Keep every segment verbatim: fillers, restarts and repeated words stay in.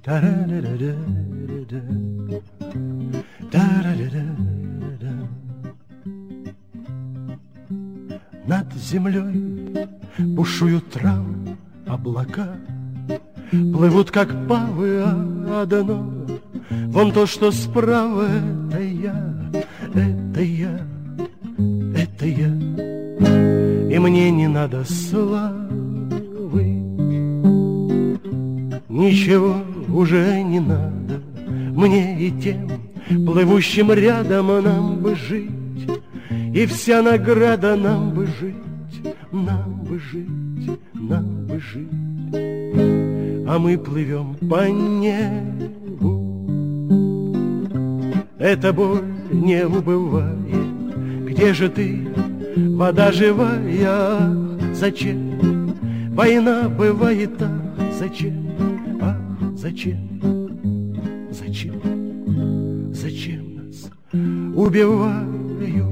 Та-ра-ра-ра-ра-ра. Та-ра-ра-ра-ра-ра. Над землей бушуют травы, облака плывут, как павы, а одно вон то, что справа, это я, это я, это я. И мне не надо славы, ничего уже не надо. Мне и тем, плывущим рядом, нам бы жить, и вся награда нам бы жить, нам бы жить, нам бы жить. А мы плывем по небу, эта боль не убывает. Где же ты, вода живая? Зачем война бывает? Ах, зачем? Ах, зачем? Зачем? Зачем нас убивают?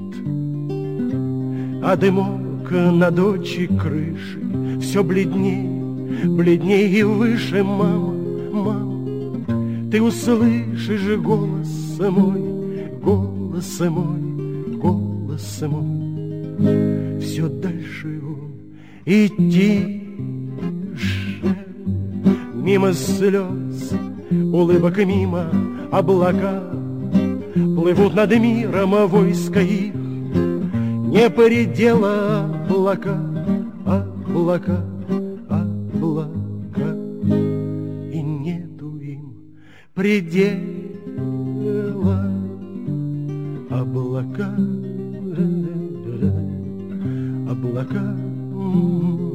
А дымок над очи крыши все бледней, бледней и выше. Мама, мама, ты услышишь голос мой, голос мой, голос мой. Все дальше он и тише, мимо слез, улыбок, мимо облака плывут над миром войска их. Не предела облака, облака, облака, и нету им предела. Облака, облака.